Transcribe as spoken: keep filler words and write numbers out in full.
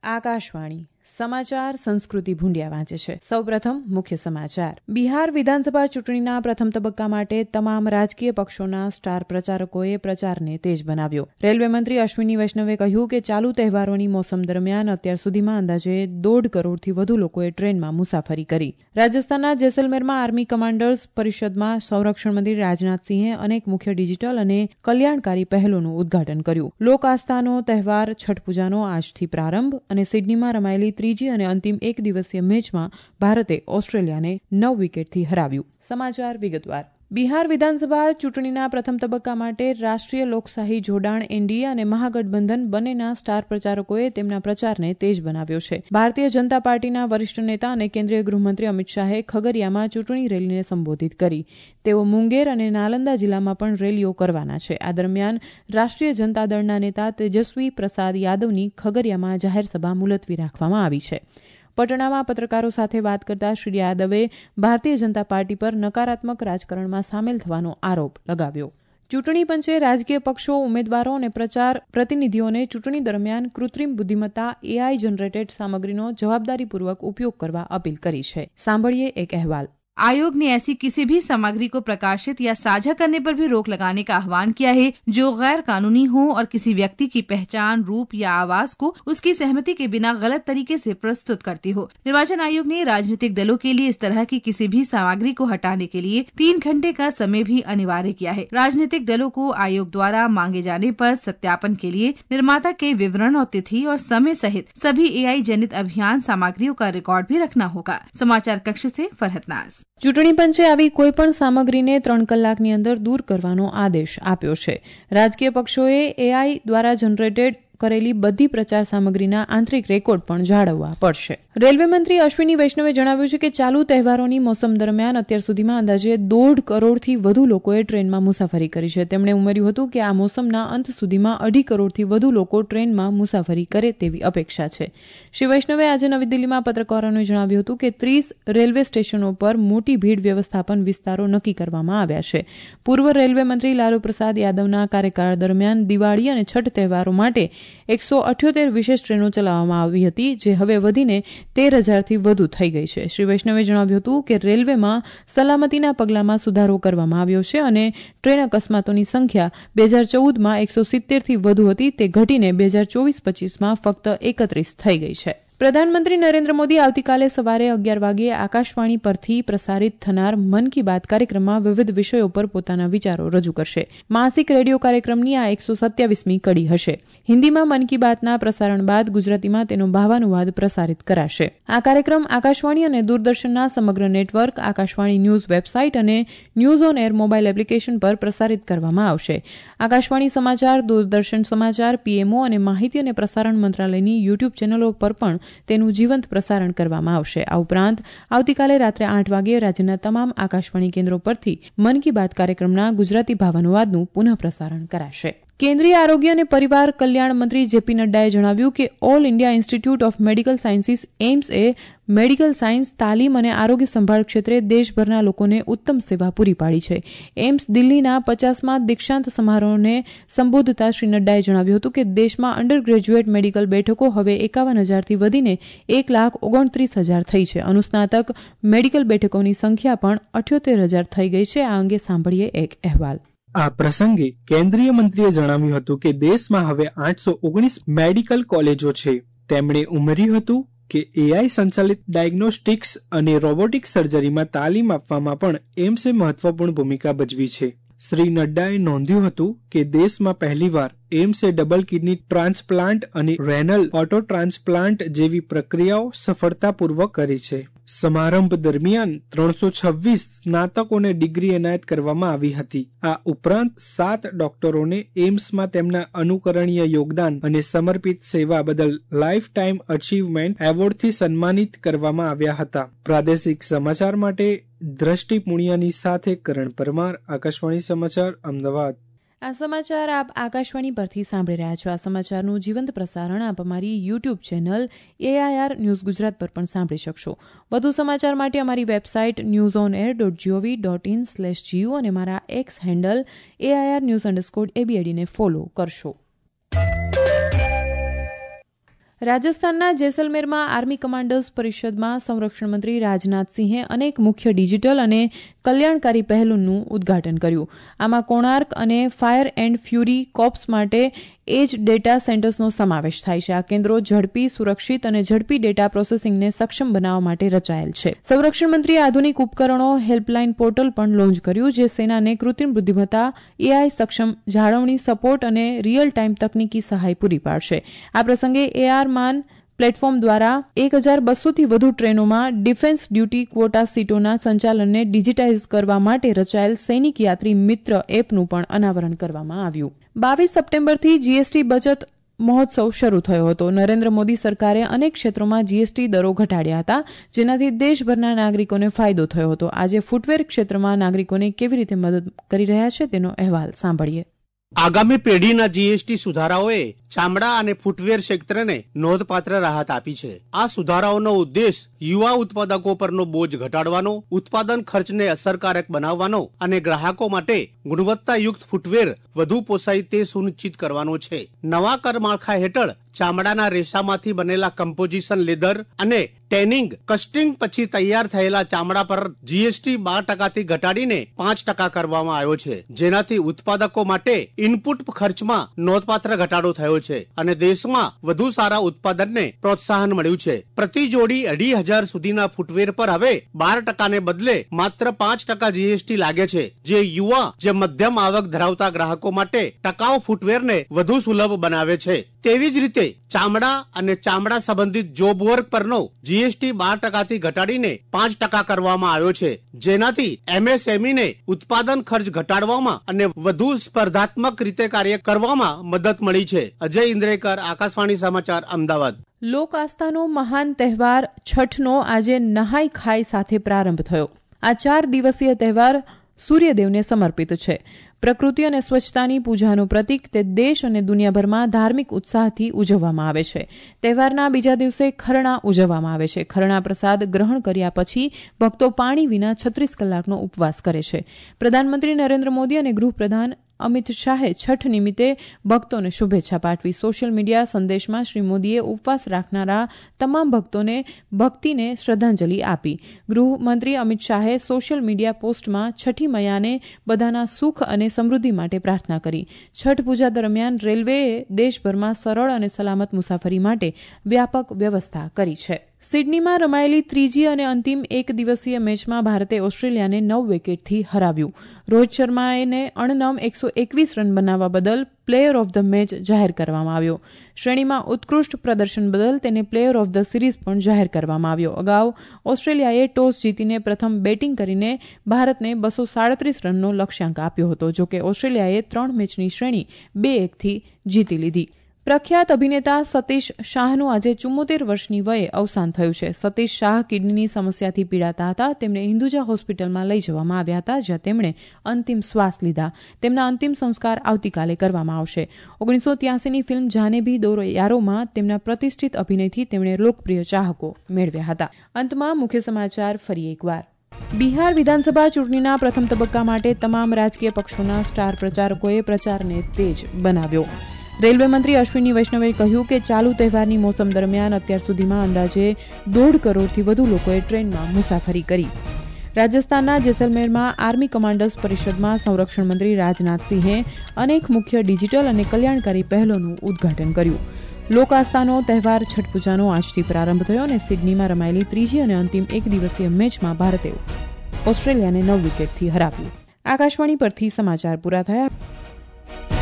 આકાશવાણી સમાચાર સંસ્કૃતિ ભુંડિયા વાંચે છે. સૌપ્રથમ મુખ્ય સમાચાર. બિહાર વિધાનસભા ચૂંટણીના પ્રથમ તબક્કા માટે તમામ રાજકીય પક્ષોના સ્ટાર પ્રચારકોએ પ્રચારને તેજ બનાવ્યો. રેલવે મંત્રી અશ્વિની વૈષ્ણવે કહ્યું કે ચાલુ તહેવારોની મોસમ દરમિયાન અત્યાર સુધીમાં અંદાજે દોઢ કરોડથી વધુ લોકોએ ટ્રેનમાં મુસાફરી કરી. રાજસ્થાનના જેસલમેરમાં આર્મી કમાન્ડર્સ પરિષદમાં સંરક્ષણ મંત્રી રાજનાથસિંહે અનેક મુખ્ય ડિજિટલ અને કલ્યાણકારી પહેલોનું ઉદઘાટન કર્યું. લોક આસ્થાનો તહેવાર છઠ પૂજાનો આજથી પ્રારંભ અને સિડનીમાં રમાયેલી ત્રીજી અને અંતિમ એક દિવસીય મેચમાં ભારતે ઓસ્ટ્રેલિયાને નવ વિકેટથી હરાવ્યું. સમાચાર વિગતવાર. બિહાર વિધાનસભા ચૂંટણીના પ્રથમ તબક્કા માટે રાષ્ટ્રીય લોકશાહી જોડાણ એનડીએ અને મહાગઠબંધન બંનેના સ્ટાર પ્રચારકોએ તેમના પ્રચારને તેજ બનાવ્યો છે. ભારતીય જનતા પાર્ટીના વરિષ્ઠ નેતા અને કેન્દ્રીય ગૃહમંત્રી અમિત શાહે ખગરિયામાં ચૂંટણી રેલીને સંબોધિત કરી. તેઓ મુંગેર અને નાલંદા જિલ્લામાં પણ રેલીઓ કરવાના છે. આ દરમિયાન રાષ્ટ્રીય જનતા દળના નેતા તેજસ્વી પ્રસાદ યાદવની ખગરિયામાં જાહેરસભા મુલતવી રાખવામાં આવી છે. પટણામાં પત્રકારો સાથે વાત કરતા શ્રી યાદવે ભારતીય જનતા પાર્ટી પર નકારાત્મક રાજકારણમાં સામેલ થવાનો આરોપ લગાવ્યો. ચૂંટણી પંચે રાજકીય પક્ષો, ઉમેદવારો અને પ્રચાર પ્રતિનિધિઓને ચૂંટણી દરમિયાન કૃત્રિમ બુદ્ધિમત્તા એઆઈ જનરેટેડ સામગ્રીનો જવાબદારીપૂર્વક ઉપયોગ કરવા અપીલ કરી છે. સાંભળીએ એક અહેવાલ. आयोग ने ऐसी किसी भी सामग्री को प्रकाशित या साझा करने पर भी रोक लगाने का आह्वान किया है जो गैर कानूनी हो और किसी व्यक्ति की पहचान, रूप या आवाज को उसकी सहमति के बिना गलत तरीके से प्रस्तुत करती हो. निर्वाचन आयोग ने राजनीतिक दलों के लिए इस तरह की किसी भी सामग्री को हटाने के लिए तीन घंटे का समय भी अनिवार्य किया है. राजनीतिक दलों को आयोग द्वारा मांगे जाने पर सत्यापन के लिए निर्माता के विवरण और तिथि और समय सहित सभी एआई जनित अभियान सामग्रियों का रिकॉर्ड भी रखना होगा. समाचार कक्ष से फरहत नाज. ચૂંટણી પંચે આવી કોઈપણ સામગ્રીને ત્રણ કલાકની અંદર દૂર કરવાનો આદેશ આપ્યો છે. રાજકીય પક્ષોએ એઆઈ દ્વારા જનરેટેડ કરેલી બધી પ્રચાર સામગ્રીના આંતરિક રેકોર્ડ પણ જાળવવા પડશે. રેલવે મંત્રી અશ્વિની વૈષ્ણવે જણાવ્યું છે કે ચાલુ તહેવારોની મોસમ દરમિયાન અત્યાર સુધીમાં અંદાજે દોઢ કરોડથી વધુ લોકોએ ટ્રેનમાં મુસાફરી કરી છે. તેમણે ઉમેર્યું હતું કે આ મોસમના અંત સુધીમાં અઢી કરોડથી વધુ લોકો ટ્રેનમાં મુસાફરી કરે તેવી અપેક્ષા છે. શ્રી વૈષ્ણવે આજે નવી દિલ્હીમાં પત્રકારોને જણાવ્યું હતું કે ત્રીસ રેલવે સ્ટેશનો પર મોટી ભીડ વ્યવસ્થાપન વિસ્તારો નક્કી કરવામાં આવ્યા છે. પૂર્વ રેલવે મંત્રી લાલુ પ્રસાદ યાદવના કાર્યકાળ દરમિયાન દિવાળી અને છઠ તહેવારો માટે એકસો અઠ્યોતેર વિશેષ ટ્રેનો ચલાવવામાં આવી હતી, જે હવે વધીને તેર હજારથી વધુ થઈ ગઈ છે. શ્રી વૈષ્ણવે જણાવ્યું હતું કે રેલવેમાં સલામતીના પગલામાં સુધારો કરવામાં આવ્યો છે અને ટ્રેન અકસ્માતોની સંખ્યા બે હજાર ચૌદમાં એકસો સિત્તેરથી વધુ હતી, તે ઘટીને બે હજાર ચોવીસ પચીસમાં ફક્ત એકત્રીસ થઈ ગઈ છે. પ્રધાનમંત્રી નરેન્દ્ર મોદી આવતીકાલે સવારે અગિયાર વાગ્યે આકાશવાણી પરથી પ્રસારિત થનાર મન કી બાત કાર્યક્રમમાં વિવિધ વિષયો પર પોતાના વિચારો રજૂ કરશે. માસિક રેડિયો કાર્યક્રમની આ એકસો સત્યાવીસમી કડી હશે. હિન્દીમાં મન કી બાતના પ્રસારણ બાદ ગુજરાતીમાં તેનો ભાવાનુવાદ પ્રસારિત કરાશે. આ કાર્યક્રમ આકાશવાણી અને દૂરદર્શનના સમગ્ર નેટવર્ક, આકાશવાણી ન્યૂઝ વેબસાઇટ અને news on air mobile application પર પ્રસારિત કરવામાં આવશે. આકાશવાણી સમાચાર, દૂરદર્શન સમાચાર, પીએમઓ અને માહિતી અને પ્રસારણ મંત્રાલયની યુટ્યુબ ચેનલો પર પણ તેનું જીવંત પ્રસારણ કરવામાં આવશે. આ ઉપરાંત આવતીકાલે રાત્રે આઠ વાગ્યે રાજ્યના તમામ આકાશવાણી કેન્દ્રો પરથી મન કી બાત કાર્યક્રમના ગુજરાતી ભાવાનુવાદનું પુનઃ પ્રસારણ કરાશે. કેન્દ્રીય આરોગ્ય અને પરિવાર કલ્યાણ મંત્રી જેપી નડ્ડાએ જણાવ્યું કે All India Institute of Medical Sciences AIIMS એ મેડિકલ સાયન્સ, તાલીમ અને આરોગ્ય સંભાળ ક્ષેત્રે દેશભરના લોકોને ઉત્તમ સેવા પૂરી પાડી છે. એઇમ્સ દિલ્હીના પચાસમાં દીક્ષાંત સમારોહને સંબોધતા શ્રી નડ્ડાએ જણાવ્યું હતું કે દેશમાં અંડર ગ્રેજ્યુએટ મેડિકલ બેઠકો હવે એકાવન હજારથી વધીને એક લાખ ઓગણત્રીસ હજાર થઈ છે. અનુસ્નાતક મેડિકલ બેઠકોની સંખ્યા પણ અઠ્યોતેર હજાર થઈ ગઈ છે. આ અંગે સાંભળીએ એક અહેવાલ. આ પ્રસંગે કેન્દ્રીય મંત્રીએ જણાવ્યું હતું કે દેશમાં હવે આઠસો ઓગણીસ મેડિકલ કોલેજો છે. તેમણે ઉમેર્યું હતું કે એઆઈ સંચાલિત ડાયગ્નોસ્ટિક્સ અને રોબોટિક સર્જરીમાં તાલીમ આપવામાં પણ એમ્સે મહત્વપૂર્ણ ભૂમિકા ભજવી છે. શ્રી નડ્ડાએ નોંધ્યું હતું કે દેશમાં પહેલીવાર એમ્સે ડબલ કિડની ટ્રાન્સપ્લાન્ટ અને રેનલ ઓટો ટ્રાન્સપ્લાન્ટ જેવી પ્રક્રિયાઓ સફળતાપૂર્વક કરી છે. સમારંભ દરમિયાન ત્રણસો છવ્વીસ સ્નાતકોને ડિગ્રી એનાયત કરવામાં આવી હતી. આ ઉપરાંત સાત ડોક્ટરોને એમ્સમાં તેમના અનુકરણીય યોગદાન અને સમર્પિત સેવા બદલ લાઈફ ટાઈમ અચીવમેન્ટ એવોર્ડથી સન્માનિત કરવામાં આવ્યા હતા. પ્રાદેશિક સમાચાર માટે દ્રષ્ટિ પુણ્યાની સાથે કરણ પરમાર, આકાશવાણી સમાચાર, અમદાવાદ. આ સમાચાર આપ આકાશવાણી પરથી સાંભળી રહ્યા છો. આ સમાચારનું જીવંત પ્રસારણ આપ અમારી YouTube channel AIR news Gujarat પર પણ સાંભળી શકશો. વધુ સમાચાર માટે અમારી website news on air dot gov dot in slash GO અને મારા X handle AIR news underscore એબીએડીને ફોલો કરશો. રાજસ્થાનના જેસલમેરમાં આર્મી કમાન્ડર્સ પરિષદમાં સંરક્ષણ મંત્રી રાજનાથસિંહે અનેક મુખ્ય ડિજિટલ અને કલ્યાણકારી પહેલોનું ઉદ્ઘાટન કર્યું. આમાં કોણાર્ક અને ફાયર એન્ડ ફ્યુરી કોપ્સ માટે એજ ડેટા સેન્ટર્સનો સમાવેશ થાય છે. આ કેન્દ્રો ઝડપી, સુરક્ષિત અને ઝડપી ડેટા પ્રોસેસિંગને સક્ષમ બનાવવા માટે રચાયેલ છે. સંરક્ષણ મંત્રીએ આધુનિક ઉપકરણો હેલ્પલાઇન પોર્ટલ પણ લોન્ચ કર્યું, જે સેનાને કૃત્રિમ બુદ્ધિમત્તા, એઆઈ સક્ષમ જાળવણી, સપોર્ટ અને રિયલ ટાઇમ તકનીકી સહાય પૂરી પાડશે. આ પ્રસંગે એઆર માન પ્લેટફોર્મ દ્વારા એક હજાર બસોથી વધુ ટ્રેનોમાં ડિફેન્સ ડ્યુટી ક્વોટા સીટોના સંચાલનને ડિજિટાઇઝ કરવા માટે રચાયેલ સૈનિક યાત્રી મિત્ર એપનું પણ અનાવરણ કરવામાં આવ્યું. બાવીસ સપ્ટેમ્બરથી જીએસટી બચત મહોત્સવ શરૂ થયો હતો. નરેન્દ્ર મોદી સરકારે અનેક ક્ષેત્રોમાં જીએસટી દરો ઘટાડ્યા હતા, જેનાથી દેશભરના નાગરિકોને ફાયદો થયો હતો. આજે ફૂટવેર ક્ષેત્રમાં નાગરિકોને કેવી રીતે મદદ કરી રહ્યા છે તેનો અહેવાલ સાંભળીએ. આગામી પેઢીના જીએસટી સુધારાઓએ ચામડા અને ફૂટવેર ક્ષેત્રને નોંધપાત્ર રાહત આપી છે. આ સુધારાઓનો ઉદ્દેશ યુવા ઉત્પાદકો પરનો બોજ ઘટાડવાનો, ઉત્પાદન ખર્ચને અસરકારક બનાવવાનો અને ગ્રાહકો માટે ગુણવત્તાયુક્ત ફૂટવેર વધુ પોસાય તે સુનિશ્ચિત કરવાનો છે. નવા કર માળખા હેઠળ ચામડાના રેસામાંથી બનેલા કમ્પોઝિશન લેધર અને ટેનિંગ કસ્ટિંગ પછી તૈયાર થયેલા ચામડા પર જીએસટી બાર ટકાથી ઘટાડીને પાંચ ટકા કરવામાં આવ્યો છે, જેનાથી ઉત્પાદકો માટે ઇનપુટ ખર્ચમાં નોંધપાત્ર ઘટાડો થયો છે અને દેશમાં વધુ સારા ઉત્પાદનને પ્રોત્સાહન મળ્યું છે. પ્રતિ જોડી અઢી હજાર સુધીના ફૂટવેર પર હવે બાર ટકાને બદલે માત્ર પાંચ ટકા જીએસટી લાગે છે, જે યુવા જે મધ્યમ આવક ધરાવતા ગ્રાહકો માટે ટકાઉ ફૂટવેરને વધુ સુલભ બનાવે છે. તેવી જ રીતે ચામડા અને ચામડા સંબંધિત જોબ વર્ક પરનો જીએસટી બાર ટકાથી ઘટાડીને પાંચ ટકા કરવામાં આવ્યો છે, જેનાથી એમએસએમઈને ઉત્પાદન ખર્ચ ઘટાડવામાં અને વધુ સ્પર્ધાત્મક રીતે કાર્ય કરવામાં મદદ મળી છે. અજય ઇન્દ્રેકર, આકાશવાણી સમાચાર, અમદાવાદ. લોક આસ્થાનો મહાન તહેવાર છઠનો આજે નહાઈ ખાઈ સાથે પ્રારંભ થયો. આ ચાર દિવસીય તહેવાર સૂર્યદેવને સમર્પિત છે. પ્રકૃતિ અને સ્વચ્છતાની પૂજાનું પ્રતીક તે દેશ અને દુનિયાભરમાં ધાર્મિક ઉત્સાહથી ઉજવવામાં આવે છે. તહેવારના બીજા દિવસે ખરણા ઉજવવામાં આવે છે. ખરણા પ્રસાદ ગ્રહણ કર્યા પછી ભક્તો પાણી વિના છત્રીસ કલાકનો ઉપવાસ કરે છે. પ્રધાનમંત્રી નરેન્દ્ર મોદી અને ગૃહપ્રધાન અમિત શાહે છઠ નિમિત્તે ભક્તોને શુભેચ્છા પાઠવી. સોશિયલ મીડિયા સંદેશમાં શ્રી મોદીએ ઉપવાસ રાખનારા તમામ ભક્તોને ભક્તિને શ્રદ્ધાંજલિ આપી. ગૃહમંત્રી અમિત શાહે સોશિયલ મીડિયા પોસ્ટમાં છઠ્ઠી મૈયાને બધાના સુખ અને સમૃદ્ધિ માટે પ્રાર્થના કરી. છઠ પૂજા દરમિયાન રેલવેએ દેશભરમાં સરળ અને સલામત મુસાફરી માટે વ્યાપક વ્યવસ્થા કરી છે. સિડનીમાં રમાયેલી ત્રીજી અને અંતિમ એક દિવસીય મેચમાં ભારતે ઓસ્ટ્રેલિયાને નવ વિકેટથી હરાવ્યું. રોહિત શર્માને અણનમ એકસો એકવીસ રન બનાવવા બદલ પ્લેયર ઓફ ધ મેચ જાહેર કરવામાં આવ્યો. શ્રેણીમાં ઉત્કૃષ્ટ પ્રદર્શન બદલ તેને પ્લેયર ઓફ ધ સિરીઝ પણ જાહેર કરવામાં આવ્યો. અગાઉ ઓસ્ટ્રેલિયાએ ટોસ જીતીને પ્રથમ બેટિંગ કરીને ભારતને બસો સાડત્રીસ રનનો લક્ષ્યાંક આપ્યો હતો. જોકે ઓસ્ટ્રેલિયાએ ત્રણ મેચની શ્રેણી બે એકથી જીતી લીધી. પ્રખ્યાત અભિનેતા સતીશ શાહનું આજે ચુમ્મોતેર વર્ષની વયે અવસાન થયું છે. સતીશ શાહ કિડનીની સમસ્યાથી પીડાતા હતા. તેમને હિન્દુજા હોસ્પિટલમાં લઈ જવામાં આવ્યા હતા, જ્યાં તેમણે અંતિમ શ્વાસ લીધા. તેમના અંતિમ સંસ્કાર આવતીકાલે કરવામાં આવશે. ઓગણીસો ત્યાસીની ફિલ્મ જાને ભી દો યારોમાં તેમના પ્રતિષ્ઠિત અભિનયથી તેમણે લોકપ્રિય ચાહકો મેળવ્યા હતા. અંતમાં મુખ્ય સમાચાર ફરી એકવાર. બિહાર વિધાનસભા ચૂંટણીના પ્રથમ તબક્કા માટે તમામ રાજકીય પક્ષોના સ્ટાર પ્રચારકોએ પ્રચારને તેજ બનાવ્યો. રેલવે મંત્રી અશ્વિની વૈષ્ણવે કહ્યું કે ચાલુ તહેવારની મોસમ દરમિયાન અત્યાર સુધીમાં અંદાજે દોઢ કરોડથી વધુ લોકોએ ટ્રેનમાં મુસાફરી કરી. રાજસ્થાનના જેસલમેરમાં આર્મી કમાન્ડર્સ પરિષદમાં સંરક્ષણ મંત્રી રાજનાથસિંહે અનેક મુખ્ય ડિજિટલ અને કલ્યાણકારી પહેલોનું ઉદ્ઘાટન કર્યું. લોક આસ્થાનો તહેવાર છઠ પૂજાનો આજથી પ્રારંભ થયો અને સિડનીમાં રમાયેલી ત્રીજી અને અંતિમ એક દિવસીય મેચમાં ભારતે ઓસ્ટ્રેલિયાને નવ વિકેટથી હરાવ્યું. આકાશવાણી પરથી સમાચાર પૂરા થયા.